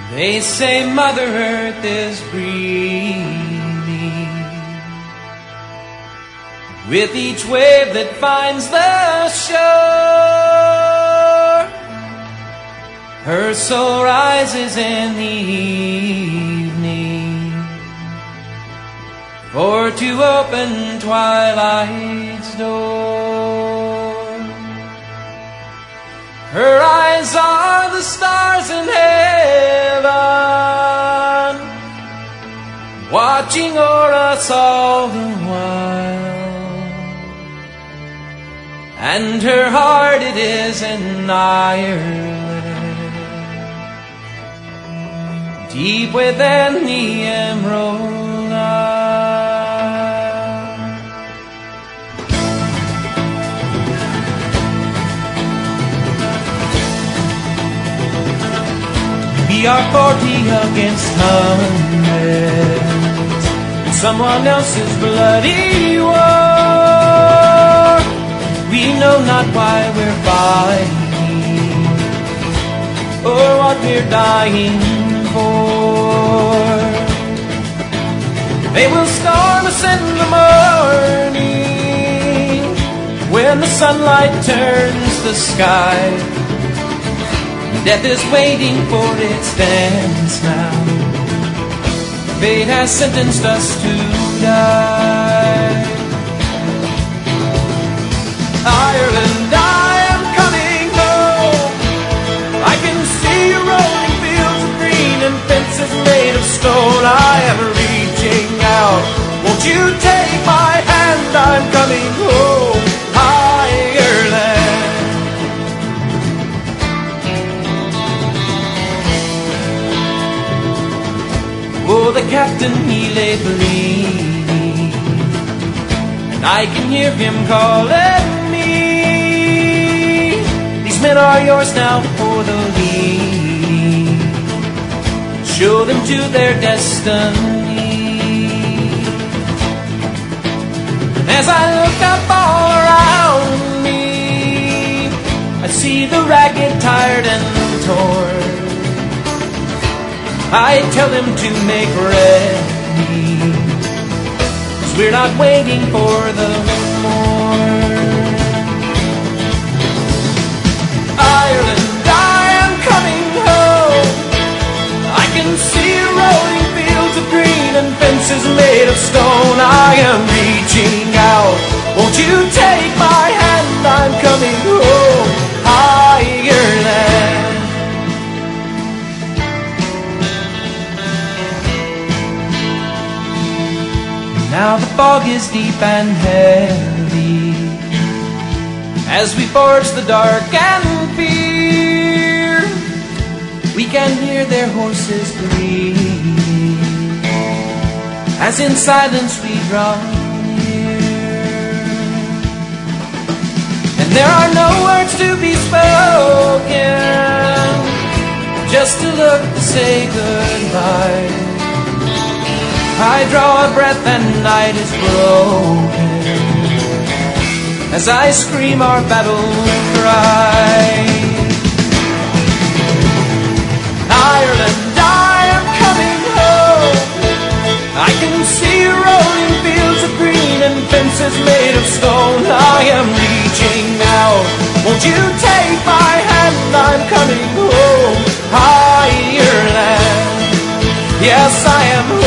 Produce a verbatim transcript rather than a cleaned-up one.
They say Mother Earth is breathing with each wave that finds the shore. Her soul rises in the evening for to open twilight's door. Her eyes are the stars in heaven, watching o'er us all the while. And her heart it is in Ireland, deep within the Emerald Isle. We are forty against hundreds in someone else's bloody war. We know not why we're fighting or what we're dying for. They will storm us in the morning when the sunlight turns the sky. Death is waiting for its dance now. Fate has sentenced us to die. Ireland, I am coming home. I can see your rolling fields of green and fences made of stone. I am reaching out. Won't you take my hand? I'm coming home. Ireland. Oh, the captain, he lay bleeding, and I can hear him calling me. These men are yours now for the lead. Show them to their destiny. And as I look up all around me, I see the ragged, tired, and torn. I tell them to make ready, 'cause we're not waiting for the morn. Ireland, I am coming home. I can see rolling fields of green and fences made of stone. I am reaching out. Won't you take my hand? I'm coming home. Ireland. Now the fog is deep and heavy as we forge the dark and fear. We can hear their horses breathe as in silence we draw near. And there are no words to be spoken, just to look to say goodbye. I draw a breath and night is broken as I scream our battle cry. Ireland, I am coming home. I can see rolling fields of green and fences made of stone. I am reaching out. Won't you take my hand? I'm coming home. Ireland, yes, I am home.